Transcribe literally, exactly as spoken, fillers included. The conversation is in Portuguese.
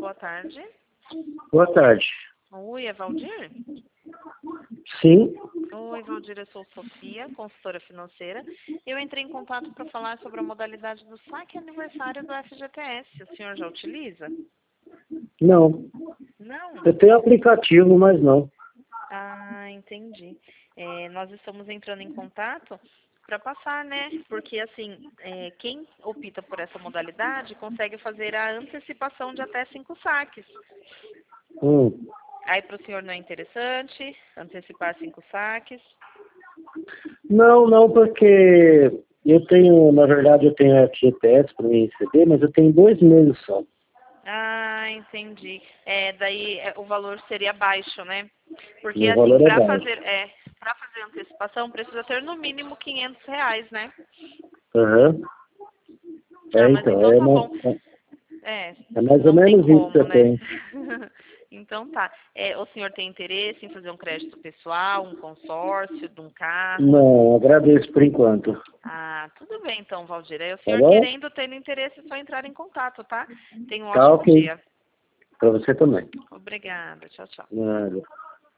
boa tarde. Boa tarde. Oi, é Valdir? Sim. Oi, Valdir, eu sou Sofia, consultora financeira. Eu entrei em contato para falar sobre a modalidade do saque aniversário do F G T S. O senhor já utiliza? Não. Não? Eu tenho aplicativo, mas não. Ah, entendi. É, nós estamos entrando em contato para passar, né? Porque, assim, é, quem opta por essa modalidade consegue fazer a antecipação de até cinco saques. Hum. Aí, para o senhor não é interessante antecipar cinco saques? Não, não, porque eu tenho, na verdade, eu tenho F G T S para me receber, mas eu tenho dois meses só. Ah, entendi. É, daí é, o valor seria baixo, né? Porque, E o assim, valor é para baixo. fazer, é, para fazer antecipação precisa ter no mínimo quinhentos reais, né? Aham. Ah, É, mas então, então é, tá mais- bom. É, é mais ou não tem menos isso que como, eu né? tenho. Então tá. É, o senhor tem interesse em fazer um crédito pessoal, um consórcio de um carro? Não, agradeço por enquanto. Ah, tudo bem então, Valdir. Aí o Tá senhor bom? querendo, tendo interesse, é só entrar em contato, tá? Tenha um Tá ótimo ok. dia. Para você também. Obrigada. Tchau, tchau. Nada.